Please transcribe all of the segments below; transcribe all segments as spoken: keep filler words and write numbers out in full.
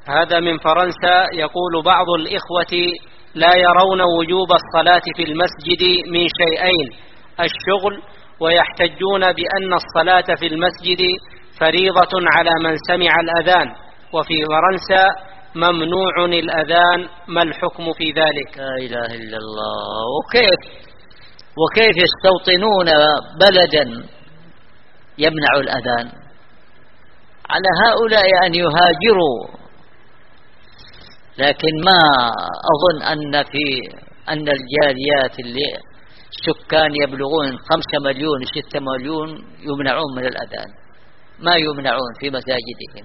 هذا من فرنسا. يقول بعض الإخوة لا يرون وجوب الصلاة في المسجد من شيئين: الشغل، ويحتجون بأن الصلاة في المسجد فريضة على من سمع الأذان، وفي فرنسا ممنوع الأذان، ما الحكم في ذلك؟ لا إله إلا الله. وكيف وكيف يستوطنون بلدا يمنع الأذان؟ على هؤلاء أن يهاجروا. لكن ما أظن أن في أن الجاليات اللي السكان يبلغون خمسة مليون ستة مليون يمنعون من الأذان، ما يمنعون في مساجدهم.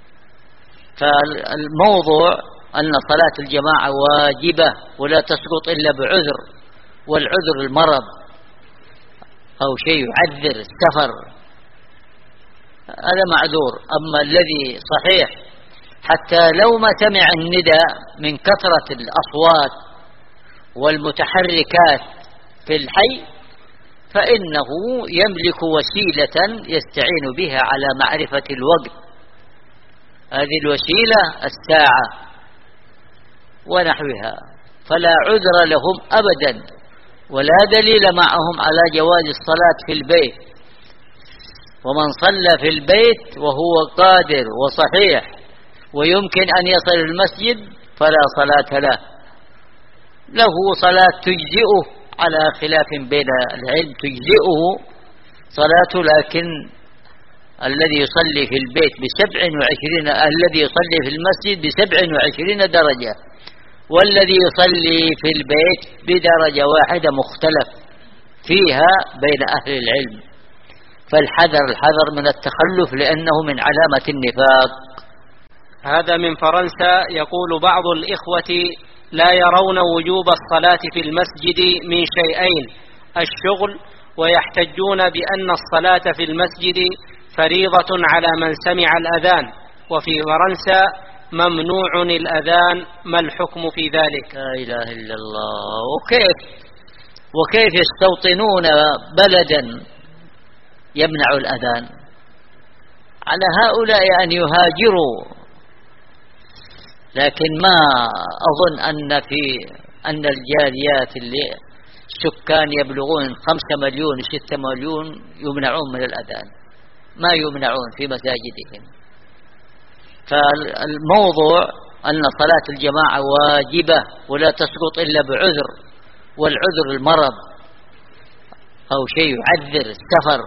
فالموضوع أن صلاة الجماعة واجبة ولا تسقط إلا بعذر، والعذر المرض أو شيء يعذر السفر، هذا معذور. أما الذي صحيح حتى لو ما سمع النداء من كثرة الأصوات والمتحركات في الحي فإنه يملك وسيلة يستعين بها على معرفة الوقت. هذه الوسيلة الساعة ونحوها، فلا عذر لهم أبدا، ولا دليل معهم على جواز الصلاة في البيت. ومن صلى في البيت وهو قادر وصحيح ويمكن أن يصل المسجد فلا صلاة له، له صلاة تجزئه على خلاف بين العلم، تجزئه صلاة، لكن الذي يصلي في البيت بسبع وعشرين الذي يصلي في المسجد بسبع وعشرين درجة، والذي يصلي في البيت بدرجة واحدة مختلف فيها بين أهل العلم. فالحذر الحذر من التخلف لأنه من علامة النفاق. هذا من فرنسا. يقول بعض الإخوة لا يرون وجوب الصلاة في المسجد من شيئين: الشغل، ويحتجون بأن الصلاة في المسجد فريضة على من سمع الأذان، وفي فرنسا ممنوع الأذان، ما الحكم في ذلك؟ لا إله إلا الله. وكيف وكيف يستوطنون بلدا يمنع الأذان؟ على هؤلاء أن يهاجروا. لكن ما أظن أن في أن الجاليات اللي السكان يبلغون خمسة مليون ستة مليون يمنعون من الأذان، ما يمنعون في مساجدهم. فالموضوع أن صلاة الجماعة واجبة ولا تسقط إلا بعذر، والعذر المرض أو شيء يعذر السفر،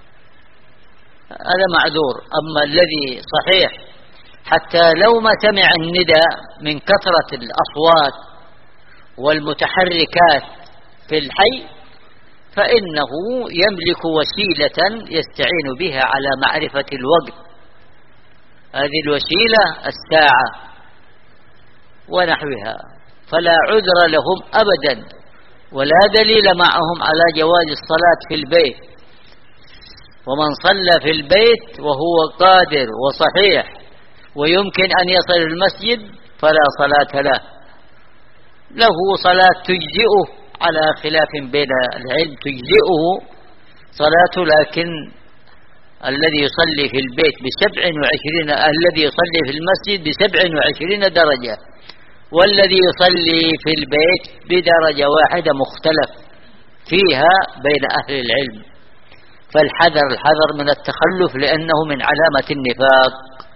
هذا معذور. أما الذي صحيح حتى لو ما سمع النداء من كثرة الأصوات والمتحركات في الحي فإنه يملك وسيلة يستعين بها على معرفة الوقت. هذه الوسيلة الساعة ونحوها، فلا عذر لهم أبدا، ولا دليل معهم على جواز الصلاة في البيت. ومن صلى في البيت وهو قادر وصحيح ويمكن أن يصل المسجد فلا صلاة له، له صلاة تجزئه على خلاف بين العلم، تجزئه صلاة، لكن الذي يصلي في البيت بسبع وعشرين الذي يصلي في المسجد بسبع وعشرين درجة، والذي يصلي في البيت بدرجة واحدة مختلف فيها بين أهل العلم. فالحذر الحذر من التخلف لأنه من علامة النفاق.